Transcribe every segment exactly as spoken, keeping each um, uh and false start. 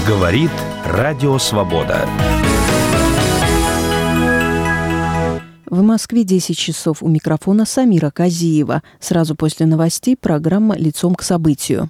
Говорит Радио Свобода. В Москве десять часов. У микрофона Самира Казиева. Сразу после новостей программа «Лицом к событию».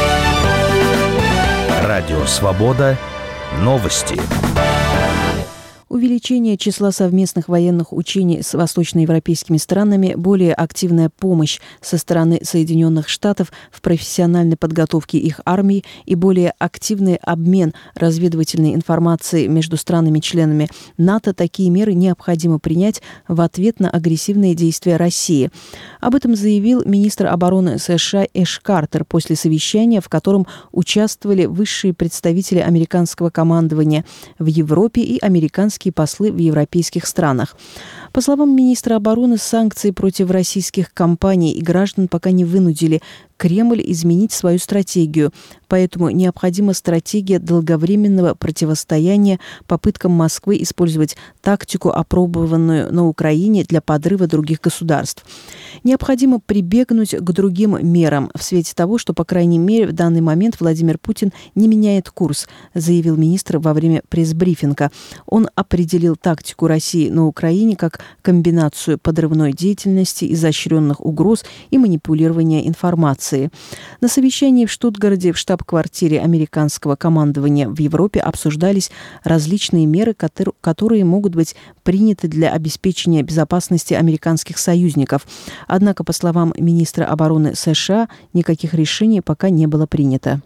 Радио Свобода. Новости. Увеличение числа совместных военных учений с восточноевропейскими странами, более активная помощь со стороны Соединенных Штатов в профессиональной подготовке их армий и более активный обмен разведывательной информацией между странами-членами НАТО – такие меры необходимо принять в ответ на агрессивные действия России. Об этом заявил министр обороны США Эш Картер после совещания, в котором участвовали высшие представители американского командования в Европе и американские послы в европейских странах. По словам министра обороны, санкции против российских компаний и граждан пока не вынудили Кремль изменить свою стратегию, поэтому необходима стратегия долговременного противостояния попыткам Москвы использовать тактику, опробованную на Украине для подрыва других государств. Необходимо прибегнуть к другим мерам в свете того, что, по крайней мере, в данный момент Владимир Путин не меняет курс, заявил министр во время пресс-брифинга. Он определил тактику России на Украине как комбинацию подрывной деятельности, изощренных угроз и манипулирования информацией. На совещании в Штутгарте в штаб-квартире американского командования в Европе обсуждались различные меры, которые могут быть приняты для обеспечения безопасности американских союзников. Однако, по словам министра обороны США, никаких решений пока не было принято.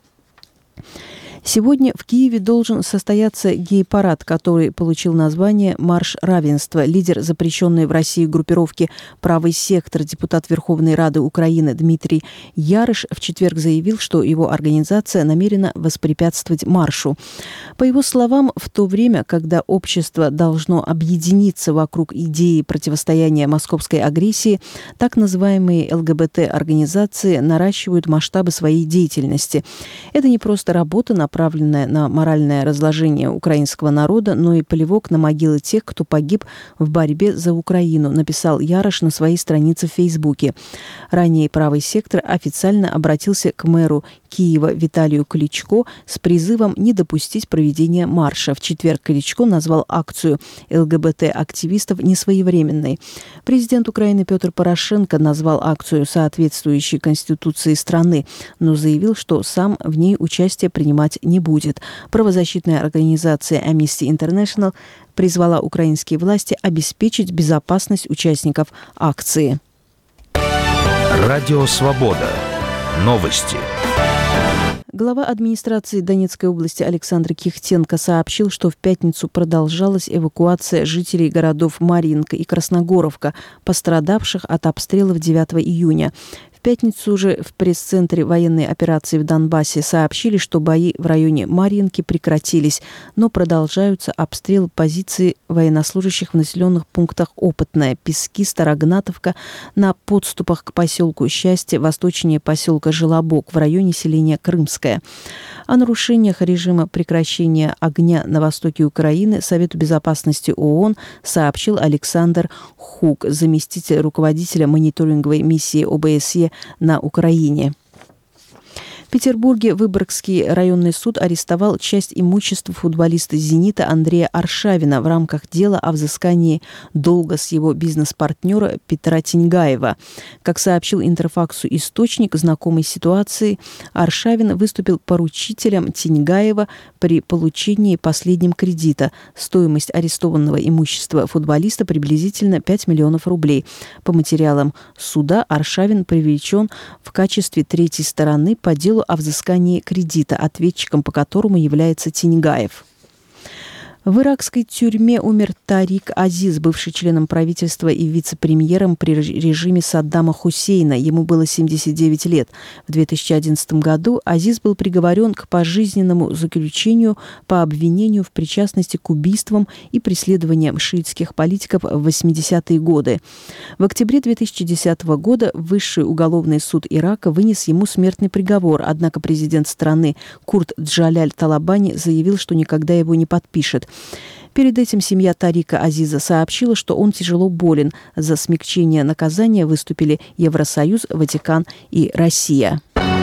Сегодня в Киеве должен состояться гей-парад, который получил название «Марш равенства». Лидер запрещенной в России группировки «Правый сектор», депутат Верховной Рады Украины Дмитрий Ярыш в четверг заявил, что его организация намерена воспрепятствовать маршу. По его словам, в то время, когда общество должно объединиться вокруг идеи противостояния московской агрессии, так называемые ЛГБТ-организации наращивают масштабы своей деятельности. Это не просто работа, направленная на моральное разложение украинского народа, но и плевок на могилы тех, кто погиб в борьбе за Украину, написал Ярыш на своей странице в Фейсбуке. Ранее правый сектор официально обратился к мэру Киева Виталию Кличко с призывом не допустить проведения марша. В четверг Кличко назвал акцию ЛГБТ-активистов несвоевременной. Президент Украины Петр Порошенко назвал акцию соответствующей Конституции страны, но заявил, что сам в ней участие принимать не будет. Правозащитная организация Amnesty International призвала украинские власти обеспечить безопасность участников акции. Радио Свобода. Новости. Глава администрации Донецкой области Александр Кихтенко сообщил, что в пятницу продолжалась эвакуация жителей городов Марьинка и Красногоровка, пострадавших от обстрелов девятого июня. В пятницу уже в пресс-центре военной операции в Донбассе сообщили, что бои в районе Марьинки прекратились, но продолжаются обстрелы позиций военнослужащих в населенных пунктах Опытное, Пески, Старогнатовка, на подступах к поселку Счастье, восточнее поселка Желобок, в районе селения Крымское. О нарушениях режима прекращения огня на востоке Украины Совету безопасности ООН сообщил Александр Хук, заместитель руководителя мониторинговой миссии ОБСЕ на Украине. В Петербурге Выборгский районный суд арестовал часть имущества футболиста «Зенита» Андрея Аршавина в рамках дела о взыскании долга с его бизнес-партнера Петра Тиньгаева. Как сообщил Интерфаксу источник, знакомый с ситуацией, Аршавин выступил поручителем Тиньгаева при получении последним кредита. Стоимость арестованного имущества футболиста приблизительно пять миллионов рублей. По материалам суда Аршавин привлечен в качестве третьей стороны по делу о взыскании кредита, ответчиком по которому является Тиньгаев. В иракской тюрьме умер Тарик Азиз, бывший членом правительства и вице-премьером при режиме Саддама Хусейна. Ему было семьдесят девять лет. В две тысячи одиннадцатом году Азиз был приговорен к пожизненному заключению по обвинению в причастности к убийствам и преследованиям шиитских политиков в восьмидесятые годы. В октябре две тысячи десятого года Высший уголовный суд Ирака вынес ему смертный приговор, однако президент страны Курт Джаляль Талабани заявил, что никогда его не подпишет. Перед этим семья Тарика Азиза сообщила, что он тяжело болен. За смягчение наказания выступили Евросоюз, Ватикан и Россия.